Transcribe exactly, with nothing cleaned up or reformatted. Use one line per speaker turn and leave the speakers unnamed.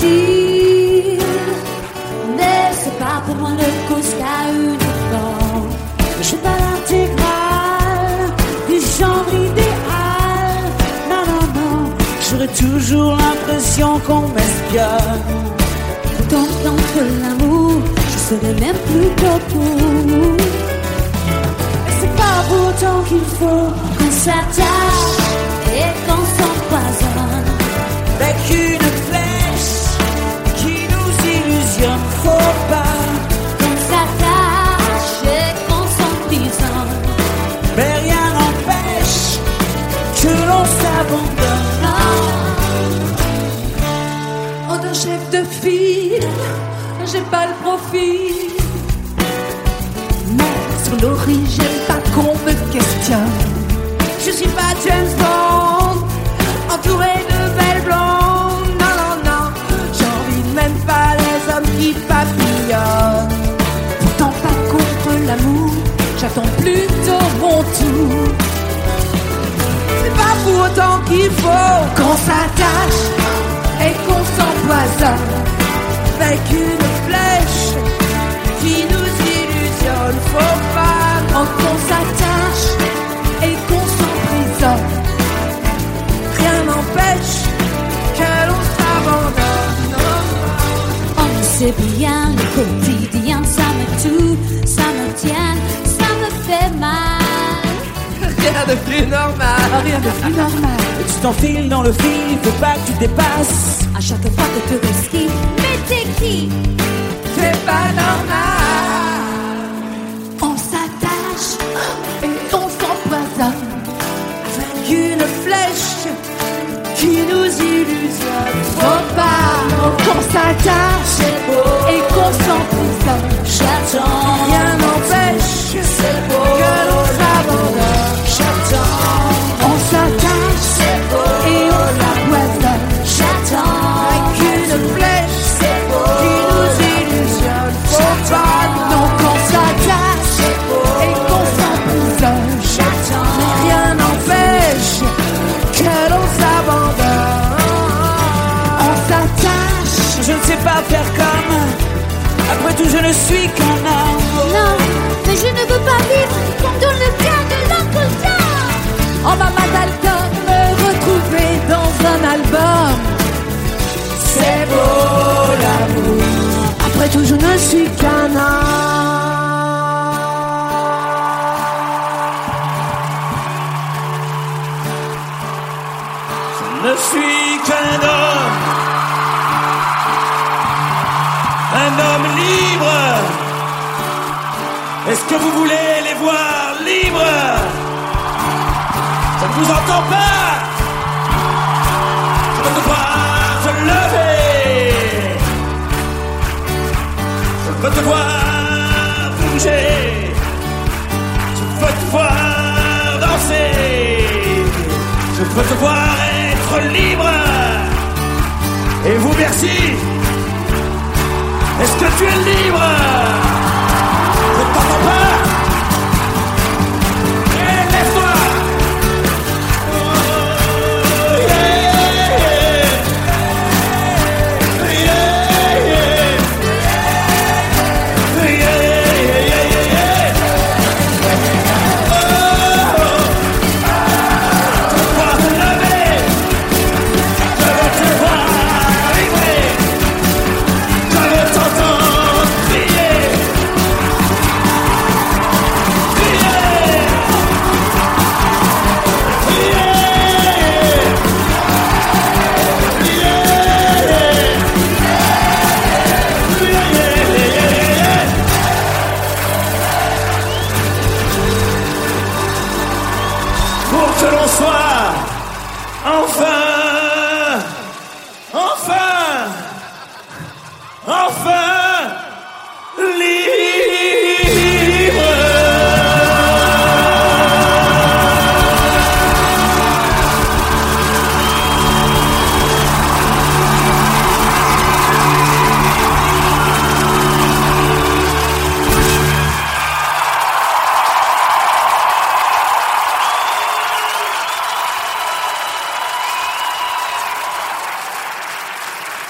dire. Mais c'est pas pour moi le Costa uniforme. Je suis pas l'intégrale du genre idéal. Non, non, non, j'aurais toujours l'impression qu'on m'espionne. Pourtant, contre l'amour, je serais même plus coco. C'est pas pour autant qu'il faut qu'on s'attache et qu'on s'empoisonne avec une flèche qui nous illusionne. Faut pas qu'on s'attache et qu'on s'emprisonne, mais rien n'empêche que l'on s'abandonne. Oh, de chef de file, j'ai pas le profil. Sur l'origine, j'aime pas qu'on me questionne. Je suis pas James Bond, entouré de belles blondes. Non, non, non, j'envie même pas les hommes qui papillonnent. Pourtant pas contre l'amour, j'attends plutôt mon tour. C'est pas pour autant qu'il faut qu'on s'attache et qu'on s'empoisonne avec une flèche qui nous illusionne. Faut pas qu'on s'attache et qu'on s'emprisonne. Rien n'empêche que l'on s'abandonne. On sait bien, le quotidien, ça me tue, ça me tient, ça me fait mal. Rien de plus normal, rien de plus normal.
Et tu t'enfiles dans le fil, faut pas que tu dépasses.
À chaque fois que tu risques, mais t'es qui?
C'est pas normal.
On s'attache et on s'empoisonne avec une flèche qui nous illusionne. Faut pas qu'on s'attache et qu'on s'emprisonne. J'attends, rien n'empêche que l'on s'abandonne. J'attends, on s'attache et on s'empoisonne. J'attends, avec une flèche qui nous illusionne. Faut pas non qu'on s'attache et qu'on s'emprisonne. J'attends, mais rien n'empêche que l'on s'abandonne. On s'attache.
Je ne sais pas faire comme. Après tout, je ne suis qu'un homme.
Non, mais je ne veux pas vivre comme dans le cas de l'Uncle Sam. En Maman Dalton, me retrouver dans un album. C'est beau l'amour. Après tout, je ne suis qu'un homme.
Je ne suis qu'un homme. Un homme libre. Est-ce que vous voulez les voir libres? Je ne vous entends pas. Je veux te voir se lever. Je veux te voir bouger. Je veux te voir danser. Je veux te voir être libre. Et vous, merci. Est-ce que tu es libre? Je ne t'entends pas. Et lève-toi. Oh, yeah, yeah. Yeah, yeah. Yeah, yeah, yeah, yeah. Oh, je veux voir te lever. Je veux te voir vibrer. Je veux t'entendre crier. Pour que l'on soit enfin, enfin, enfin